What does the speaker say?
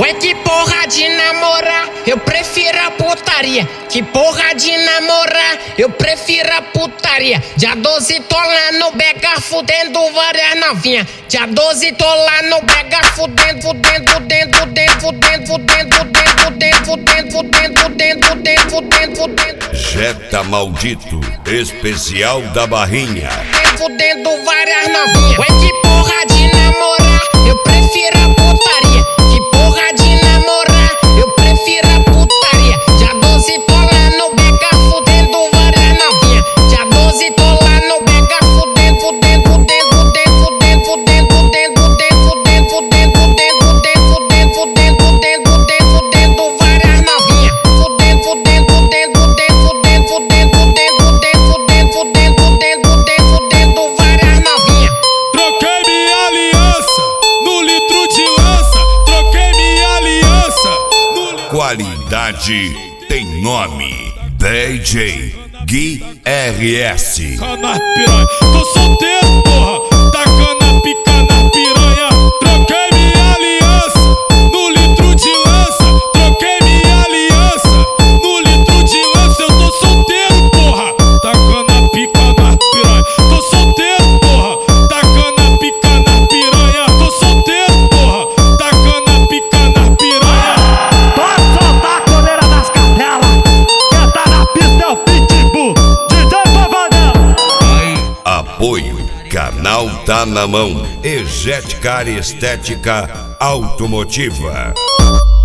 Ué, que porra de namorar, eu prefiro a putaria. Que porra de namorar, eu prefiro a putaria. Dia 12 tô lá no Bega fudendo várias novinhas. Dia 12 tô lá no Bega fudendo, fudendo, fudendo, fudendo, fudendo, fudendo, fudendo, fudendo, fudendo, fudendo, fudendo, fudendo, fudendo. Jetta Maldito, especial da Barrinha. Fudendo várias novinhas. Ué, que porra de namorar, eu prefiro a putaria. Que porra de namorar, eu prefiro a putaria. Dia 12 tô lá no Bega fudendo várias novinhas. Dia 12 tô lá no Bega fudendo, fudendo, fudendo, fudendo, fudendo, fudendo, fudendo, fudendo, fudendo, fudendo, fudendo, fudendo, fudendo, fudendo, fudendo várias novinhas. Fudendo, fudendo, fudendo, fudendo, fudendo, fudendo, fudendo, fudendo, fudendo, fudendo, fudendo, fudendo várias novinhas. Troquei minha aliança no litro de lança. Troquei minha aliança no litro. Qualidade tem nome. DJ Gui RS. Cana piranha, tô solteiro, porra. Tacando a pica na piranha. Troquei minha aliança no litro de lança. Troquei minha aliança no litro de lança. Eu tô solteiro, porra. Tacando a pica na piranha. Tô solteiro, porra. Tacando a pica na piranha. Tô solteiro, porra. Tacando a pica na piranha. Pode soltar a coleira das cadelas. Quem tá na pista é o Pitbull. DJ Pavadão. Apoio, canal Tá Na Mão. Ejete Car Estética Automotiva.